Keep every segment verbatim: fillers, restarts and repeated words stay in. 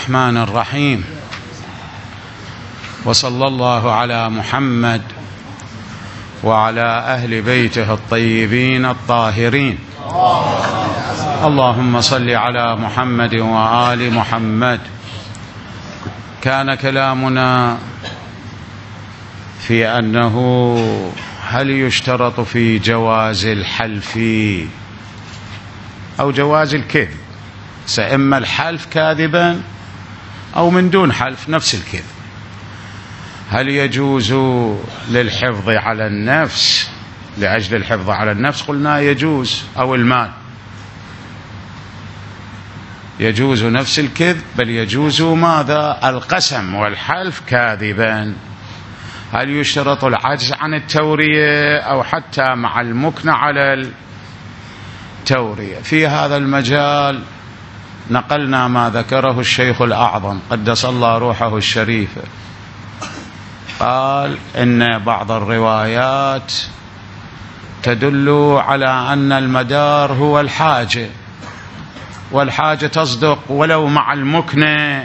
الرحمن الرحيم، وصلى الله على محمد وعلى أهل بيته الطيبين الطاهرين. اللهم صل على محمد وآل محمد. كان كلامنا في أنه هل يشترط في جواز الحلف أو جواز الكذب، سإما الحلف كاذبا أو من دون حلف نفس الكذب. هل يجوز للحفظ على النفس لأجل الحفظ على النفس؟ قلنا يجوز، أو المال يجوز نفس الكذب، بل يجوز ماذا؟ القسم والحلف كاذبا. هل يشترط العجز عن التورية أو حتى مع المكن على التورية؟ في هذا المجال نقلنا ما ذكره الشيخ الأعظم قدس الله روحه الشريفة، قال إن بعض الروايات تدل على أن المدار هو الحاجة، والحاجة تصدق ولو مع المكن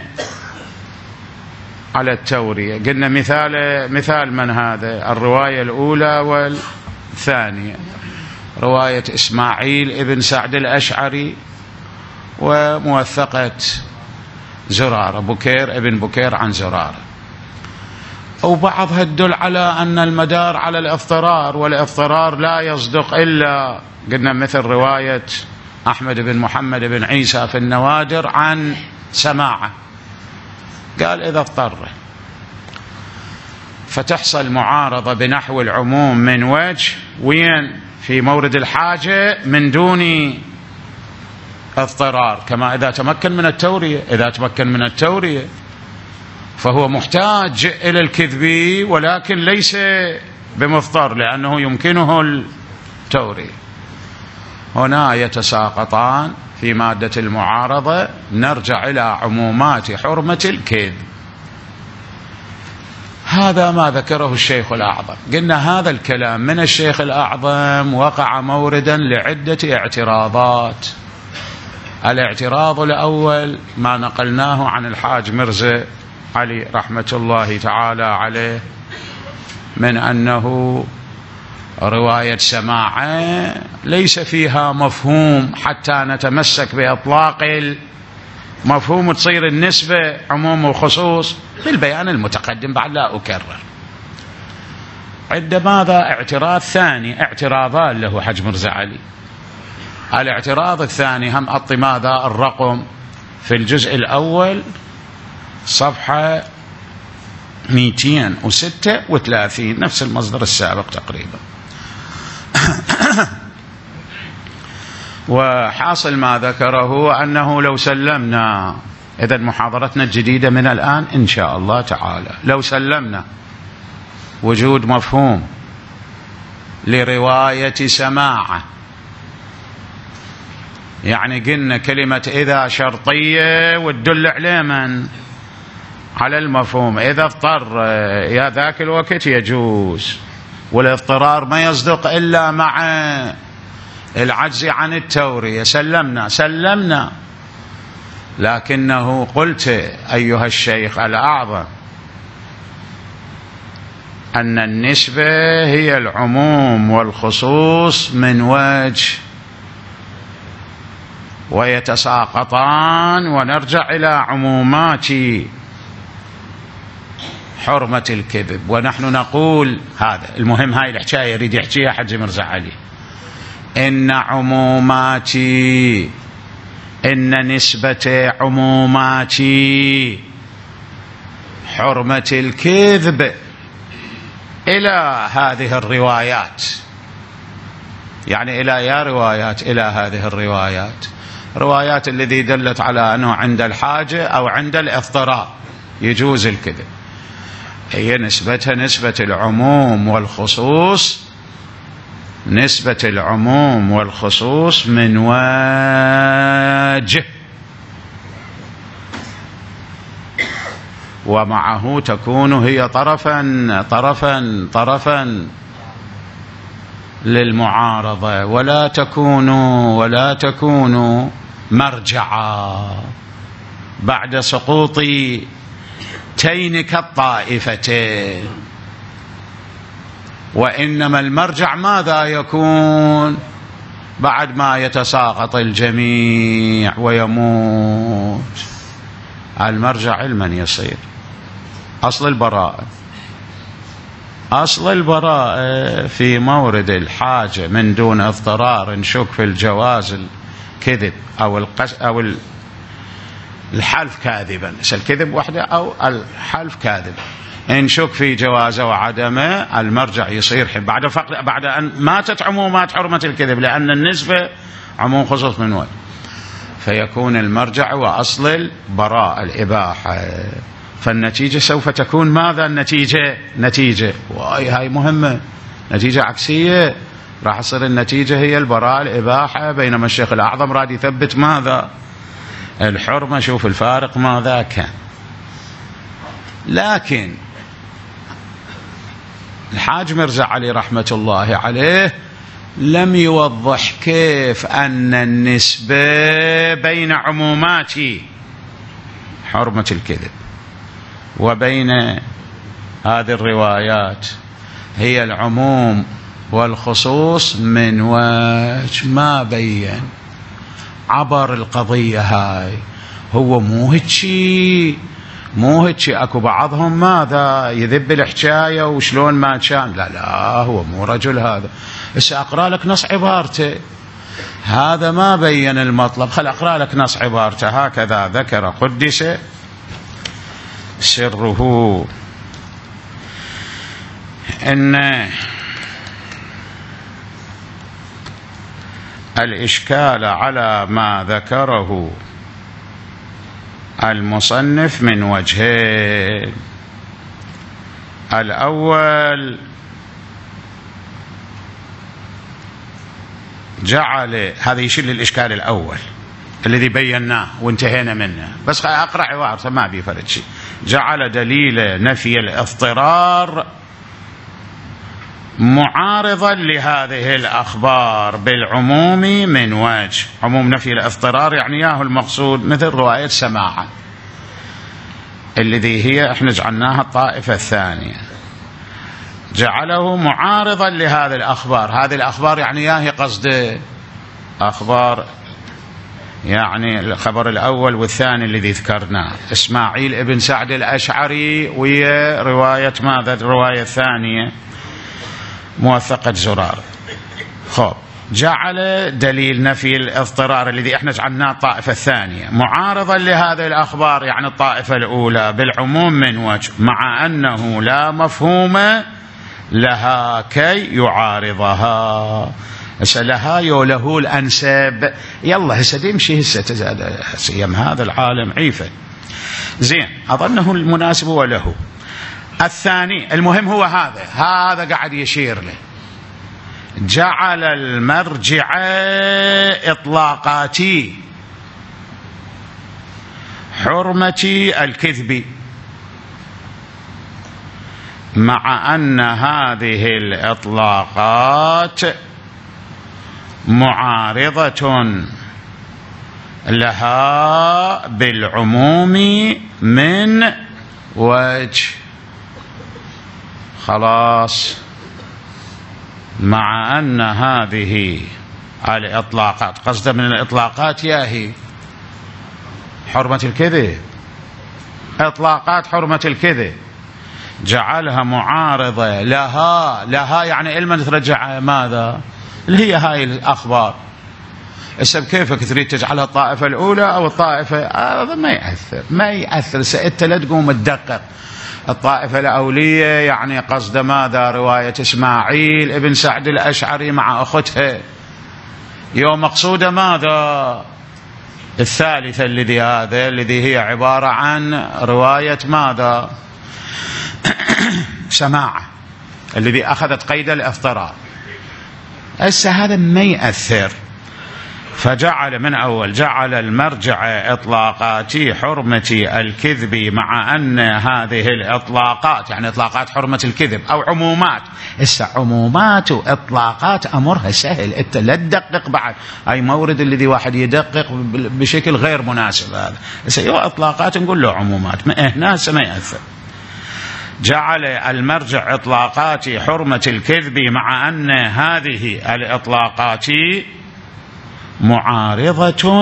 على التورية. قلنا مثال مثال من هذا؟ الرواية الأولى والثانية، رواية إسماعيل ابن سعد الأشعري وموثقة زرارة، بكير ابن بكير عن زرارة. أو بعضها تدل على أن المدار على الاضطرار، والاضطرار لا يصدق إلا قلنا مثل رواية أحمد بن محمد بن عيسى في النوادر عن سماعة، قال إذا اضطر، فتحصل معارضة بنحو العموم من وجه، وين؟ في مورد الحاجة من دون اضطرار، كما إذا تمكن من التورية. إذا تمكن من التورية فهو محتاج إلى الكذب ولكن ليس بمضطر لأنه يمكنه التورية. هنا يتساقطان في مادة المعارضة، نرجع إلى عمومات حرمة الكذب. هذا ما ذكره الشيخ الأعظم. قلنا هذا الكلام من الشيخ الأعظم وقع موردا لعدة اعتراضات. الاعتراض الأول ما نقلناه عن الحاج مرزا علي رحمة الله تعالى عليه، من أنه رواية سماعة ليس فيها مفهوم حتى نتمسك بإطلاق المفهوم، تصير النسبة عموم وخصوص بالبيان المتقدم، بعد لا أكرر. عند ماذا؟ اعتراض ثاني، اعتراضان له حج مرزا علي. الاعتراض الثاني هم أعطي ماذا الرقم في الجزء الأول صفحة مئتين وستة وثلاثين، نفس المصدر السابق تقريبا. وحاصل ما ذكره أنه لو سلمنا، إذا محاضرتنا الجديدة من الآن إن شاء الله تعالى، لو سلمنا وجود مفهوم لرواية سماعة، يعني قلنا كلمة إذا شرطية وتدل على من؟ على المفهوم. إذا اضطر يا ذاك الوقت يجوز، والاضطرار ما يصدق إلا مع العجز عن التورية. سلمنا سلمنا لكنه قلت أيها الشيخ الأعظم أن النسبة هي العموم والخصوص من وجه، ويتساقطان، ونرجع إلى عمومات حرمة الكذب. ونحن نقول هذا المهم، هاي الحكاية يريد يحكيها حج مرزا علي، إن عموماتي، إن نسبة عموماتي حرمة الكذب إلى هذه الروايات، يعني إلى يا روايات، إلى هذه الروايات، روايات الذي دلت على أنه عند الحاجة أو عند الاضطرار يجوز الكذب، هي نسبتها نسبة العموم والخصوص، نسبة العموم والخصوص من وجه، ومعه تكون هي طرفا طرفا طرفا للمعارضة، ولا تكون ولا تكون مرجعا. بعد سقوط تينك الطائفتين، وإنما المرجع ماذا يكون بعد ما يتساقط الجميع ويموت؟ المرجع علما يصير أصل البراءة. أصل البراءة في مورد الحاجة من دون اضطرار نشك في الجواز الكذب أو القش أو الحلف كاذبا، الكذب وحده أو الحلف كاذب، نشك في جوازه وعدمه، المرجع يصير بعد فقد بعد أن ماتت عمومات حرمة الكذب، لأن النسبة عموم خصوص من وجه، فيكون المرجع وأصل البراءة الإباحة. فالنتيجة سوف تكون ماذا؟ النتيجة نتيجة واي هاي مهمة، نتيجة عكسية، راح تصير النتيجة هي البراءة الإباحة، بينما الشيخ الأعظم راد يثبت ماذا؟ الحرمة. شوف الفارق ماذا كان. لكن الحاج مرزا علي رحمة الله عليه لم يوضح كيف أن النسبة بين عمومات حرمة الكذب وبين هذه الروايات هي العموم والخصوص من وجه ما بين، عبر القضية هاي. هو مو هيك مو هيك اكو بعضهم ماذا يذب الحكاية وشلون ما كان، لا لا هو مو رجل هذا. هسه اقرا لك نص عبارته، هذا ما بين المطلب، خل اقرا لك نص عبارته. هكذا ذكر قدس سره ان الإشكال على ما ذكره المصنف من وجهين. الأول جعل، هذا يشيل الإشكال الأول الذي بيناه وانتهينا منه، بس أقرأ عبارة ما بي فرق شيء. جعل دليل نفي الاضطرار معارضا لهذه الأخبار بالعموم من وجه. عموم نفي الاضطرار يعني ياهو المقصود مثل رواية سماعة الذي هي احنا جعلناها الطائفة الثانية، جعله معارضا لهذه الأخبار. هذه الأخبار يعني ياهي قصد أخبار، يعني الخبر الأول والثاني الذي ذكرناه إسماعيل ابن سعد الأشعري ويا رواية ماذا؟ الرواية الثانية موثقة زرار. خب جعل دليل نفي الاضطرار الذي احنا جعلناه الطائفة الثانية معارضا لهذه الأخبار يعني الطائفة الأولى بالعموم من وجه، مع أنه لا مفهوم لها كي يعارضها. هسه لها يوله الأنسب، يلا هسه يمشي هسه تزاد سيم هذا العالم عيفة زين، أظنه المناسب وله. الثاني المهم هو هذا هذا قاعد يشير له، جعل المرجع إطلاقاتي حرمة الكذب، مع أن هذه الإطلاقات معارضة لها بالعموم من وجه. خلاص، مع أن هذه الإطلاقات، قصد من الإطلاقات ياهي حرمة الكذب، إطلاقات حرمة الكذب جعلها معارضة لها لها يعني علما ترجع ماذا؟ اللي هي هاي الأخبار. هسه كيفك تريد تجعلها الطائفة الأولى أو الطائفة، هذا ما يأثر ما يأثر. سأنت لا تقوم تدقق الطائفة الأولية يعني قصد ماذا؟ رواية إسماعيل ابن سعد الأشعري مع أختها، يوم مقصودة ماذا؟ الثالثة الذي هذا الذي هي عبارة عن رواية ماذا؟ سماعة الذي أخذت قيد الاضطرار. هسه هذا ما يأثر. فجعل من أول جعل المرجع إطلاقات حرمة الكذب، مع أن هذه الإطلاقات يعني إطلاقات حرمة الكذب أو عمومات، إسا عمومات وإطلاقات أمرها سهل، أنت لا تدقق بعد أي مورد الذي واحد يدقق بشكل غير مناسب. هذا إسا يو إطلاقات نقول له عمومات، ما هنا ما يأثر. جعل المرجع إطلاقات حرمة الكذب، مع أن هذه الإطلاقات معارضة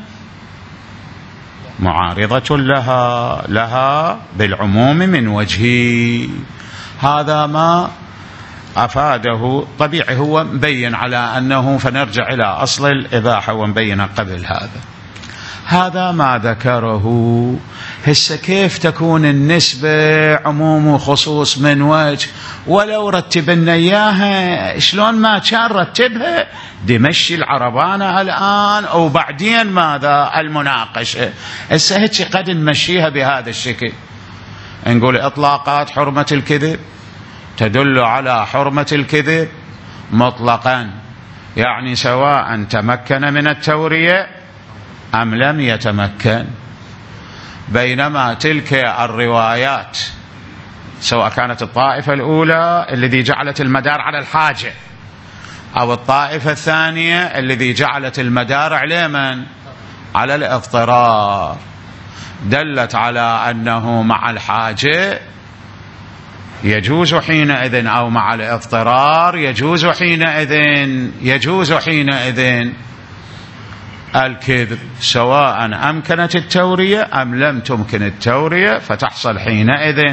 معارضة لها لها بالعموم من وجه. هذا ما أفاده طبيعي، هو مبين على أنه، فنرجع إلى أصل الإباحة ومبين قبل هذا. هذا ما ذكره. هسه كيف تكون النسبة عموم وخصوص من وجه؟ ولو رتبنا إياها شلون ما كان رتبها، دمشي العربانة الآن وبعدين ماذا المناقشة. هسه هيك قد نمشيها بهذا الشكل، نقول إطلاقات حرمة الكذب تدل على حرمة الكذب مطلقا، يعني سواء تمكن من التورية أم لم يتمكن. بينما تلك الروايات سواء كانت الطائفة الأولى الذي جعلت المدار على الحاجة، أو الطائفة الثانية الذي جعلت المدار على من؟ على الاضطرار، دلت على أنه مع الحاجة يجوز حينئذ، أو مع الاضطرار يجوز حينئذ يجوز حينئذ الكذب، سواء أمكنت التورية أم لم تمكن التورية، فتحصل حينئذ.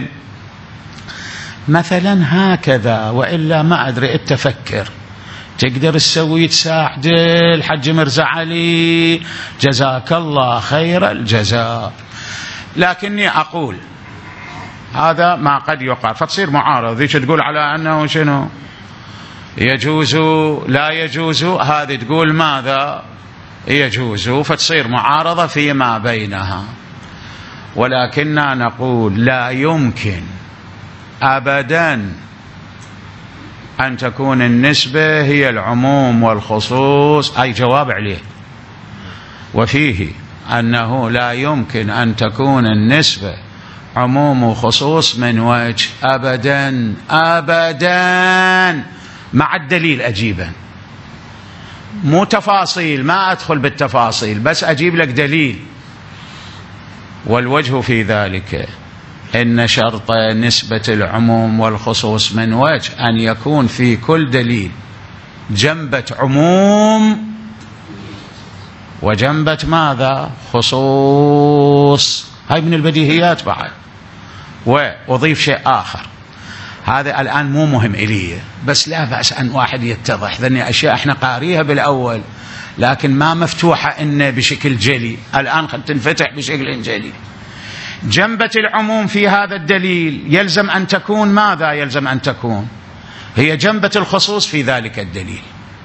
مثلا هكذا، وإلا ما أدري التفكر تقدر تسوي تساعد الحج مرزا علي جزاك الله خير الجزاء، لكني أقول هذا ما قد يقال، فتصير معارضة. ذيك تقول على أنه شنو يجوز لا يجوز، هذه تقول ماذا يجوز، فتصير معارضة فيما بينها. ولكننا نقول لا يمكن أبدا أن تكون النسبة هي العموم والخصوص، أي جواب عليه، وفيه أنه لا يمكن أن تكون النسبة عموم وخصوص من وجه أبدا أبدا، مع الدليل أجيبا، مو تفاصيل، ما أدخل بالتفاصيل، بس أجيب لك دليل. والوجه في ذلك إن شرط نسبة العموم والخصوص من وجه أن يكون في كل دليل جنبة عموم وجنبة ماذا؟ خصوص. هاي من البديهيات بعد. وأضيف شيء آخر، هذا الآن مو مهم إلي، بس لا بأس أن واحد يتضح، ذني أشياء احنا قاريها بالأول لكن ما مفتوحة إن بشكل جلي، الآن قد تنفتح بشكل جلي. جنبة العموم في هذا الدليل يلزم أن تكون ماذا؟ يلزم أن تكون هي جنبة الخصوص في ذلك الدليل،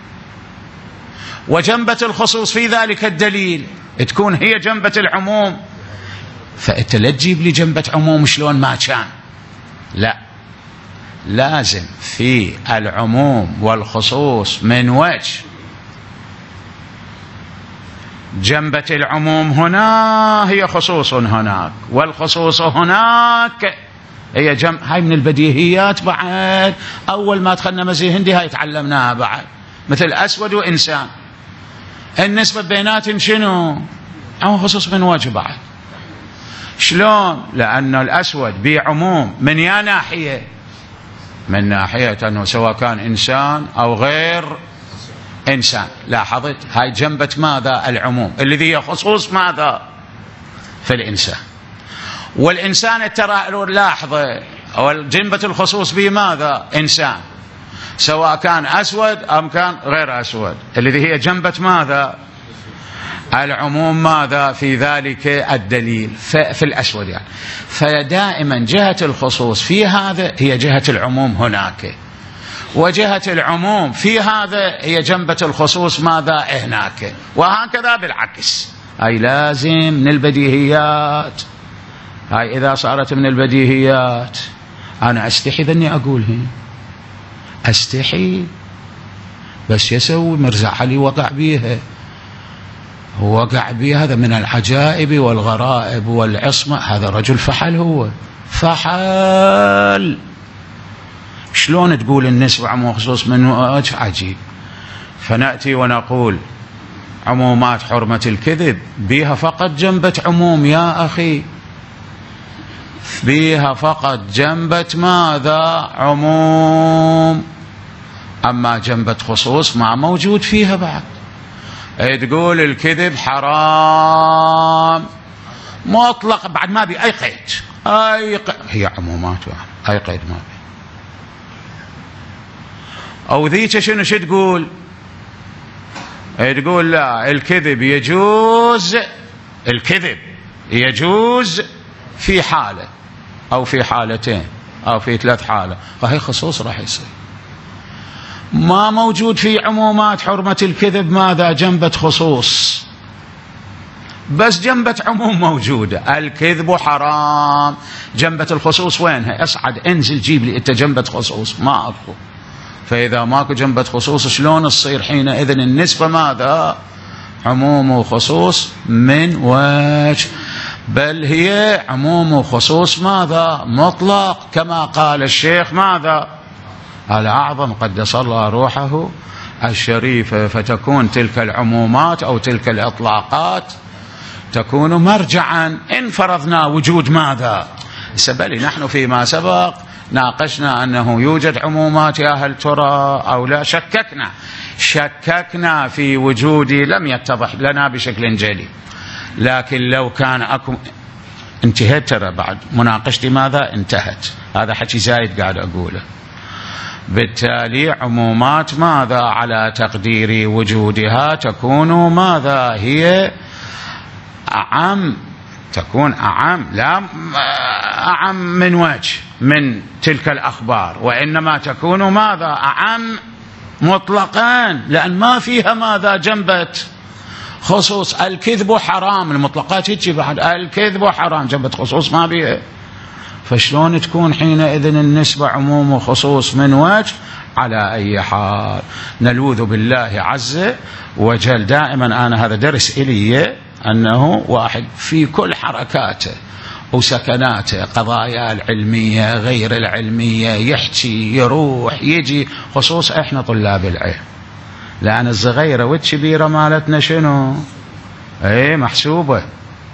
وجنبة الخصوص في ذلك الدليل تكون هي جنبة العموم. فأنت لا تجيب لي جنبة عموم شلون ما كان، لا، لازم في العموم والخصوص من وجه جنبة العموم هنا هي خصوص هناك، والخصوص هناك هي جنب. هاي من البديهيات بعد، أول ما دخلنا مزيه هندي هاي تعلمناها بعد، مثل أسود وإنسان، النسبة بيناتهم شنو؟ أو خصوص من وجه بعد. شلون؟ لأن الأسود بعموم من يا ناحية، من ناحية أنه سواء كان إنسان أو غير إنسان. لاحظت هاي جنبة ماذا؟ العموم، الذي هي خصوص ماذا؟ في الإنسان. والإنسان ترى لاحظة جنبة الخصوص بماذا؟ إنسان، سواء كان أسود أم كان غير أسود، الذي هي جنبة ماذا؟ العموم ماذا؟ في ذلك الدليل في الأسود يعني. فدائما جهة الخصوص في هذا هي جهة العموم هناك، وجهة العموم في هذا هي جنبة الخصوص ماذا؟ هناك، وهكذا بالعكس. هاي لازم من البديهيات. هاي إذا صارت من البديهيات أنا أستحي ذني أقولها، أستحي، بس يسوي مرزا علي وقع بيها هو وقع به، هذا من العجائب والغرائب والعصمة. هذا رجل فحل، هو فحل. شلون تقول النسبة عموم خصوص من وجه؟ عجيب. فنأتي ونقول عمومات حرمة الكذب بها فقط جنبة عموم يا أخي، بها فقط جنبة ماذا؟ عموم. أما جنبة خصوص ما موجود فيها بعد. تقول الكذب حرام مطلق، بعد ما بي أي قيد، أي قيد. هي عمومات أي قيد ما بي. أو ذيك شنو شو تقول؟ تقول لا، الكذب يجوز، الكذب يجوز في حالة أو في حالتين أو في ثلاث حالة، فهي خصوص راح يصير. ما موجود في عمومات حرمة الكذب ماذا؟ جنبة خصوص، بس جنبة عموم موجودة. الكذب حرام، جنبة الخصوص وينها؟ اصعد انزل جيب لي انت جنبة خصوص، ما اكو. فإذا ماكو جنبة خصوص شلون تصير حينئذ النسبة ماذا؟ عموم وخصوص من وجه، بل هي عموم وخصوص ماذا؟ مطلق، كما قال الشيخ ماذا؟ الأعظم قدس الله روحه الشريفة. فتكون تلك العمومات أو تلك الإطلاقات تكون مرجعا إن فرضنا وجود ماذا؟ سبلي نحن فيما سبق ناقشنا أنه يوجد عمومات، يا هل ترى أو لا؟ شككنا شككنا في وجود، لم يتضح لنا بشكل جلي. لكن لو كان أكو، انتهت ترى بعد مناقشتي ماذا؟ انتهت. هذا حكي زايد قاعد أقوله. بالتالي عمومات ماذا؟ على تقدير وجودها تكون ماذا؟ هي أعم، تكون أعم، لا أعم من وجه من تلك الأخبار، وإنما تكون ماذا؟ أعم مطلقا، لأن ما فيها ماذا؟ جنبة خصوص. الكذب حرام، المطلقات هيك بعد، الكذب حرام، جنبة خصوص ما بيها. فشلون تكون حينئذ النسبة عموم وخصوص من وجه؟ على أي حال نلوذ بالله عز وجل. دائما أنا هذا درس إلي، أنه واحد في كل حركاته وسكناته، قضايا العلمية غير العلمية، يحكي يروح يجي، خصوص إحنا طلاب العلم، لأن الصغيرة والكبيرة مالتنا شنو؟ ايه محسوبة،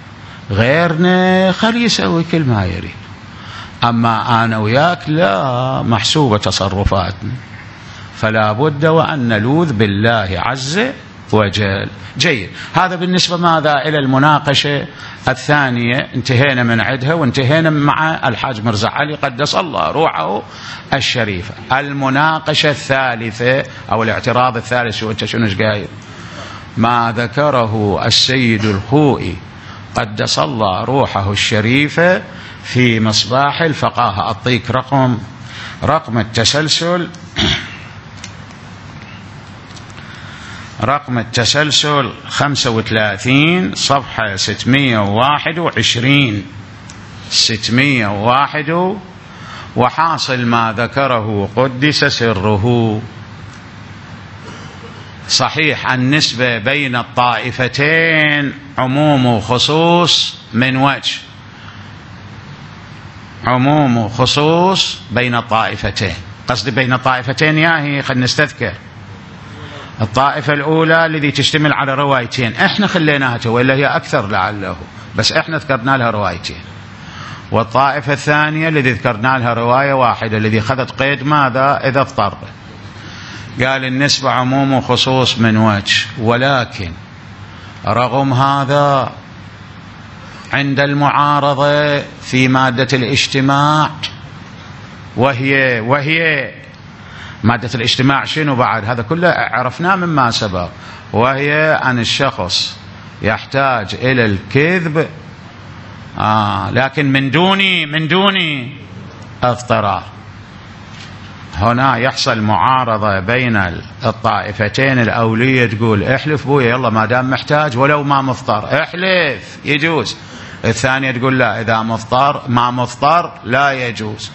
غيرنا خلي يسوي كل ما يريد. أما أنا وياك لا، محسوبة تصرفاتنا. فلا بد وأن نلوذ بالله عز وجل. جيد. هذا بالنسبة ماذا؟ إلى المناقشة الثانية، انتهينا من عدها وانتهينا مع الحاج مرزا علي قدس الله روحه الشريفة. المناقشة الثالثة أو الاعتراض الثالث، شو انت شنو قايل؟ ما ذكره السيد الخوئي قدس الله روحه الشريفة في مصباح الفقاهة. أعطيك رقم رقم التسلسل، رقم التسلسل خمسة وثلاثين صفحة ستمائة وواحد وعشرين ستمائة وواحد. وحاصل ما ذكره قدس سره. صحيح النسبة بين الطائفتين عموم وخصوص من وجه، عموم وخصوص بين الطائفتين. قصدي بين الطائفتين ياهي، خلنا نستذكر الطائفة الأولى الذي تشتمل على روايتين، احنا خليناها وإلا هي أكثر لعله، بس احنا ذكرنا لها روايتين. والطائفة الثانية الذي ذكرنا لها رواية واحدة، الذي خذت قيد ماذا؟ إذا اضطر. قال النسبة عموم وخصوص من وجه، ولكن رغم هذا عند المعارضة في مادة الاجتماع، وهي وهي مادة الاجتماع شنو بعد؟ هذا كله عرفناه مما سبق، وهي أن الشخص يحتاج إلى الكذب آه لكن من دون من دون اضطرار. هنا يحصل معارضة بين الطائفتين. الأولية تقول احلف بويا يلا ما دام محتاج ولو ما مضطر احلف يجوز. الثانية تقول لا، إذا مضطر ما مضطر لا يجوز.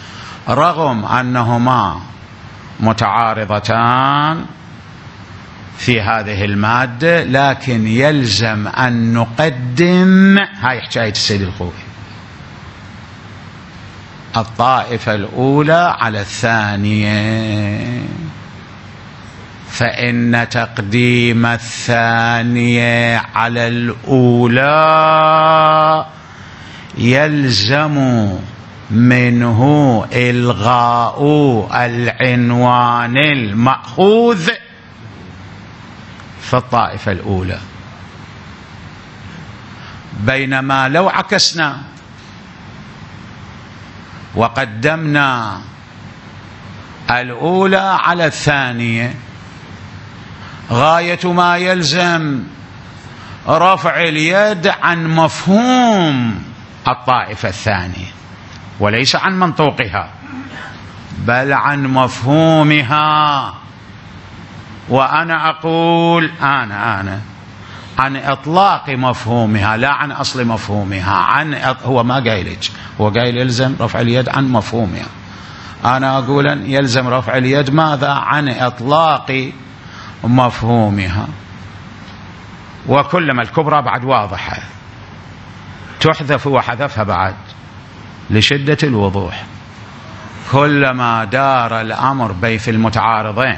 رغم أنهما متعارضتان في هذه المادة، لكن يلزم أن نقدم، هاي حكاية السيد الخوئي، الطائفة الأولى على الثانية، فإن تقديم الثانية على الأولى يلزم منه إلغاء العنوان المأخوذ في الطائفة الأولى، بينما لو عكسنا وقدمنا الأولى على الثانية، غاية ما يلزم رفع اليد عن مفهوم الطائفة الثانية وليس عن منطوقها، بل عن مفهومها. وأنا أقول أنا أنا عن إطلاق مفهومها لا عن أصل مفهومها. عن هو ما قايلك، هو قايل يلزم رفع اليد عن مفهومها، أنا أقول يلزم رفع اليد ماذا؟ عن إطلاق مفهومها. وكلما الكبرى بعد واضحة تحذف وحذفها بعد لشدة الوضوح، كلما دار الأمر بين في المتعارضين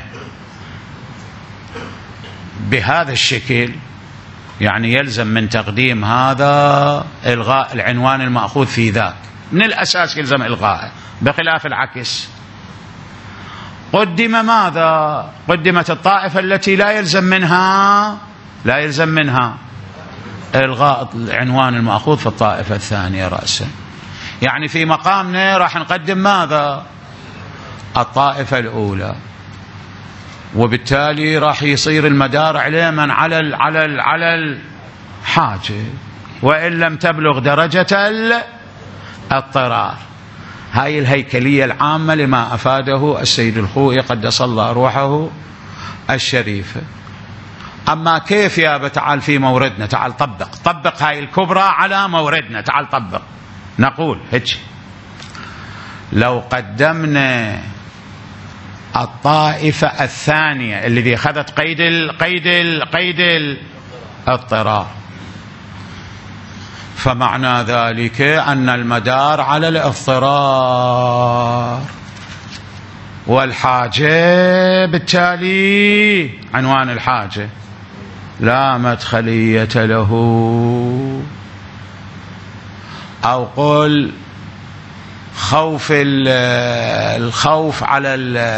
بهذا الشكل، يعني يلزم من تقديم هذا إلغاء العنوان المأخوذ في ذاك، من الأساس يلزم إلغائه، بخلاف العكس. قدم ماذا؟ قدمت الطائفة التي لا يلزم منها لا يلزم منها إلغاء العنوان المأخوذ في الطائفة الثانية رأسا. يعني في مقامنا راح نقدم ماذا؟ الطائفة الأولى، وبالتالي راح يصير المدار علما على ال على ال على الحاجة، وإن لم تبلغ درجة الاضطرار. هاي الهيكلية العامة لما أفاده السيد الخوئي قدس الله روحه الشريفة. أما كيف يا تعال في موردنا، تعال طبق طبق هاي الكبرى على موردنا، تعال طبق. نقول هيك، لو قدمنا الطائفة الثانية الذي أخذت قيد ال قيد ال قيد الاضطرار، فمعنى ذلك أن المدار على الاضطرار، والحاجة بالتالي عنوان الحاجة لا مدخلية له. أو قل خوف الخوف على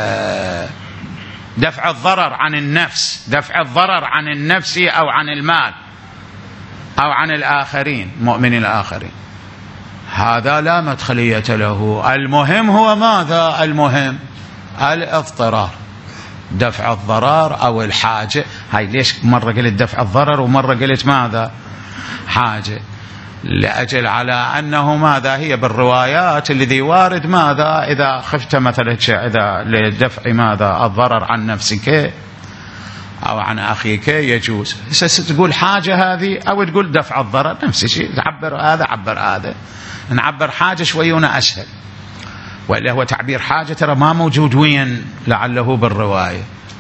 دفع الضرر عن النفس، دفع الضرر عن النفس أو عن المال أو عن الآخرين، مؤمن الآخرين، هذا لا مدخلية له. المهم هو ماذا؟ المهم الاضطرار، دفع الضرر أو الحاجة. هاي ليش مرة قلت دفع الضرر ومرة قلت ماذا؟ حاجة، لأجل على أنه ماذا؟ هي بالروايات الذي وارد ماذا؟ إذا خفت مثلا إذا لدفع ماذا؟ الضرر عن نفسك أو عن أخيك يجوز. تقول حاجة هذه أو تقول دفع الضرر، نفس الشيء، تعبر هذا عبر هذا. نعبر حاجة شوينا أسهل، وإلا هو تعبير حاجة ترى ما موجود وين لعله بالرواية.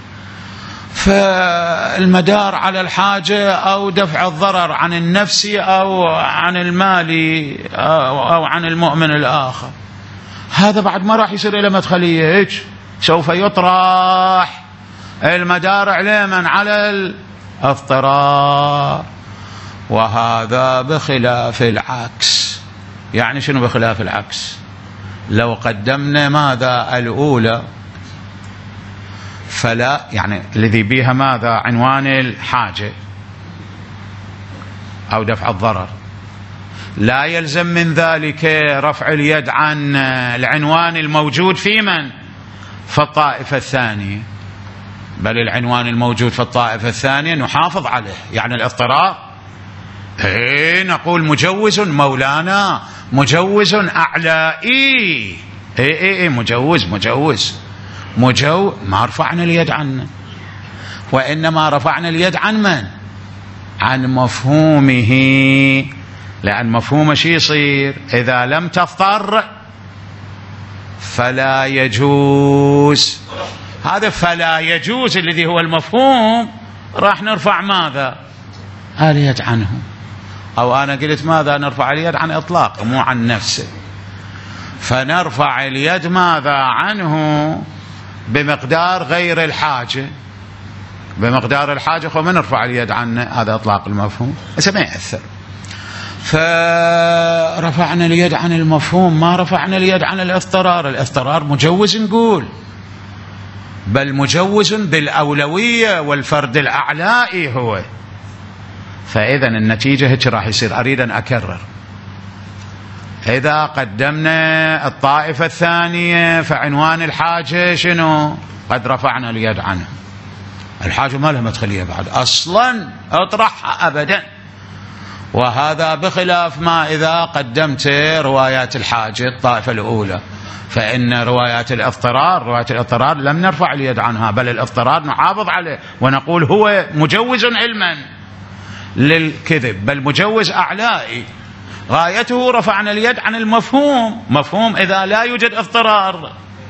فالمدار على الحاجة أو دفع الضرر عن النفس أو عن المال أو عن المؤمن الآخر، هذا بعد ما راح يصير إلى مدخلية، هيك سوف يطرح المدار علما على الاضطرار، وهذا بخلاف العكس. يعني شنو بخلاف العكس؟ لو قدمنا ماذا؟ الأولى، فلا يعني الذي بها ماذا؟ عنوان الحاجة أو دفع الضرر، لا يلزم من ذلك رفع اليد عن العنوان الموجود في من؟ في الطائفة الثانية، بل العنوان الموجود في الطائفة الثانية نحافظ عليه. يعني الاضطرار ايه نقول مجوز مولانا، مجوز أعلائي، ايه ايه ايه مجوز مجوز مجو ما رفعنا اليد عنه، وإنما رفعنا اليد عن من؟ عن مفهومه. لأن مفهومه شي يصير؟ إذا لم تضطر فلا يجوز. هذا فلا يجوز الذي هو المفهوم راح نرفع ماذا؟ اليد عنه. أو أنا قلت ماذا؟ نرفع اليد عن إطلاقه مو عن نفسه، فنرفع اليد ماذا عنه؟ بمقدار غير الحاجة، بمقدار الحاجة فما نرفع اليد عنه، هذا إطلاق المفهوم بس ما يأثر. فرفعنا اليد عن المفهوم، ما رفعنا اليد عن الاضطرار. الاضطرار مجوز نقول، بل مجوز بالأولوية والفرد الأعلائي هو. فإذا النتيجة هيك راح يصير. أريد أن أكرر، إذا قدمنا الطائفة الثانية فعنوان الحاجة شنو؟ قد رفعنا اليد عنه. الحاجة ما لها مدخلية بعد أصلا، اطرحها أبدا. وهذا بخلاف ما إذا قدمت روايات الحاجة الطائفة الأولى، فإن روايات الاضطرار روايات الاضطرار لم نرفع اليد عنها، بل الاضطرار نحافظ عليه ونقول هو مجوز علما للكذب، بل مجوز أعلائي، غايته رفعنا اليد عن المفهوم. مفهوم إذا لا يوجد اضطرار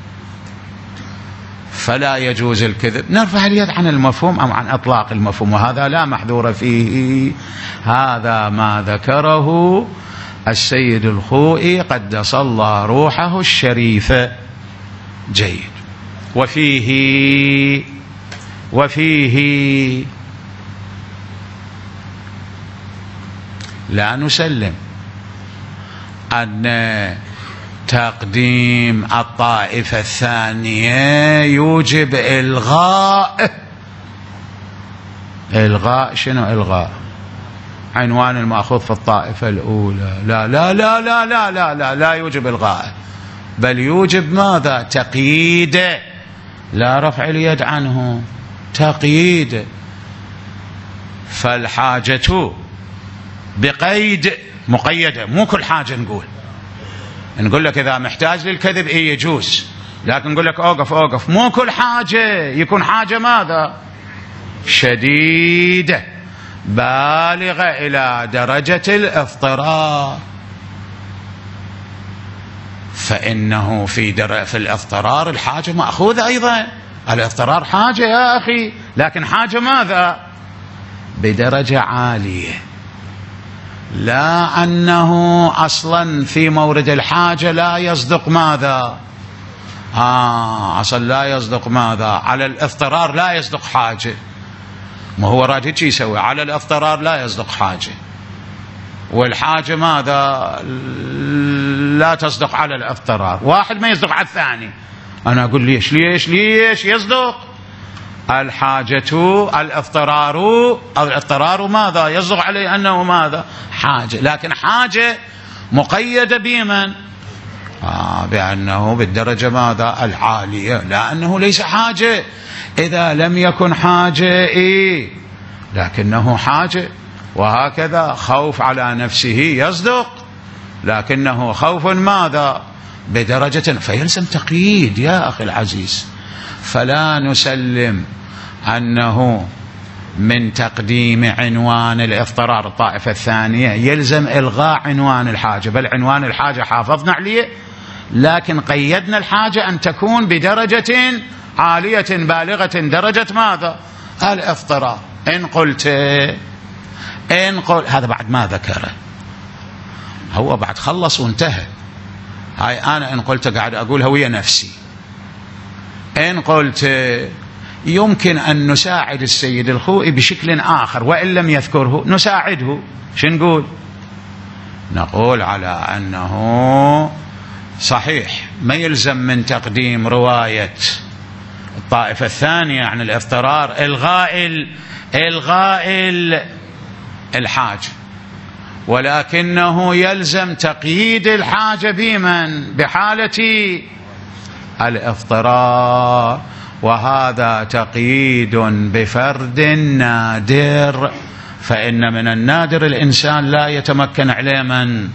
فلا يجوز الكذب، نرفع اليد عن المفهوم أو عن إطلاق المفهوم، وهذا لا محذور فيه. هذا ما ذكره السيد الخوئي قدس الله روحه الشريفة. جيد. وفيه وفيه لا نسلم أن تقديم الطائفة الثانية يوجب إلغاء. إلغاء شنو إلغاء؟ عنوان المأخوذ في الطائفة الأولى. لا لا لا لا لا لا لا, لا يوجب إلغاء، بل يوجب ماذا؟ تقييد. لا رفع اليد عنه، تقييد. فالحاجة بقيد مقيدة، مو كل حاجة نقول نقول لك إذا محتاج للكذب إيه يجوز، لكن نقول لك أوقف أوقف، مو كل حاجة يكون حاجة ماذا؟ شديدة بالغة إلى درجة الاضطرار. فإنه في, در... في الاضطرار الحاجة مأخوذة أيضا. الاضطرار حاجة يا أخي، لكن حاجة ماذا؟ بدرجة عالية، لا أنه أصلا في مورد الحاجة لا يصدق ماذا؟ آه أصلا لا يصدق ماذا؟ على الاضطرار لا يصدق حاجة. ما هو راجل شي يسوي؟ على الاضطرار لا يصدق حاجة، والحاجة ماذا؟ لا تصدق على الاضطرار. واحد ما يصدق على الثاني. أنا أقول ليش ليش ليش يصدق؟ الحاجة الاضطرار الاضطرار ماذا؟ يصدق عليه أنه ماذا؟ حاجة، لكن حاجة مقيدة بمن؟ آه بأنه بالدرجة ماذا؟ العالية، لا أنه ليس حاجة. إذا لم يكن حاجة إيه؟ لكنه حاجة. وهكذا خوف على نفسه يصدق، لكنه خوف ماذا؟ بدرجة، فيلزم تقييد يا أخي العزيز. فلا نسلم أنه من تقديم عنوان الاضطرار الطائفة الثانية يلزم إلغاء عنوان الحاجة، بل عنوان الحاجة حافظنا عليه، لكن قيدنا الحاجة أن تكون بدرجة عالية بالغة درجة ماذا؟ الاضطرار. إن قلت إن قل هذا بعد ما ذكره، هو بعد خلص وانتهى. هاي أنا إن قلت قاعد أقول هوية نفسي. إن قلت يمكن أن نساعد السيد الخوئي بشكل آخر وإن لم يذكره نساعده، شو نقول؟ نقول على أنه صحيح ما يلزم من تقديم رواية الطائفة الثانية عن الاضطرار إلغاء إلغاء الحاجة، ولكنه يلزم تقييد الحاجة بمن؟ بحالة الاضطرار، وهذا تقييد بفرد نادر. فإن من النادر الإنسان لا يتمكن عليه من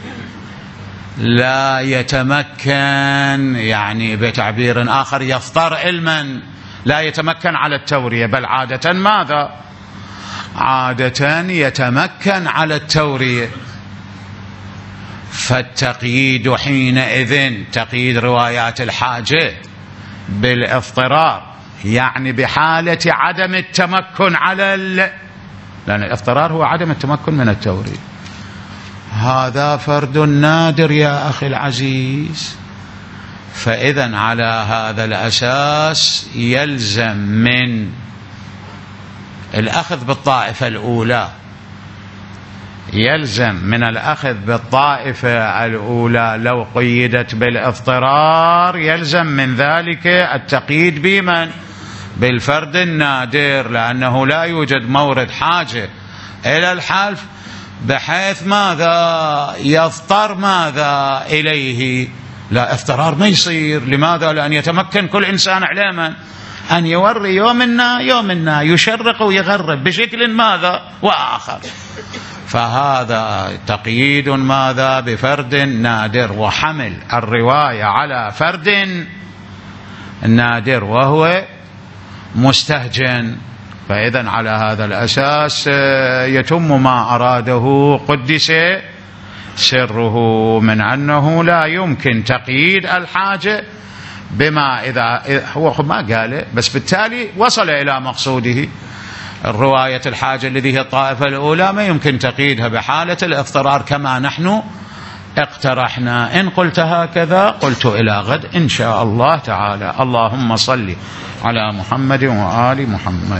لا يتمكن، يعني بتعبير آخر يفطر علما، لا يتمكن على التورية، بل عادة ماذا؟ عادة يتمكن على التورية. فالتقييد حينئذ تقييد روايات الحاجة بالاضطرار يعني بحالة عدم التمكن على ال... لأن الاضطرار هو عدم التمكن من التوريد. هذا فرد نادر يا أخي العزيز. فإذا على هذا الأساس يلزم من الأخذ بالطائفة الأولى يلزم من الأخذ بالطائفة الأولى لو قيدت بالاضطرار يلزم من ذلك التقييد بمن؟ بالفرد النادر، لأنه لا يوجد مورد حاجة إلى الحلف بحيث ماذا يضطر ماذا إليه. لا، اضطرار ما يصير. لماذا؟ لأن يتمكن كل إنسان علما أن يوري يومنا يومنا يشرق ويغرب بشكل ماذا وآخر. فهذا تقييد ماذا؟ بفرد نادر، وحمل الرواية على فرد نادر وهو مستهجن. فإذا على هذا الأساس يتم ما أراده قدس سره من أنه لا يمكن تقييد الحاجة بما إذا هو ما قاله، بس بالتالي وصل إلى مقصوده. الرواية الحاجة الذي هي الطائفة الأولى ما يمكن تقييدها بحالة الاضطرار كما نحن اقترحنا. إن قلت هكذا قلت إلى غد إن شاء الله تعالى. اللهم صل على محمد وآل محمد.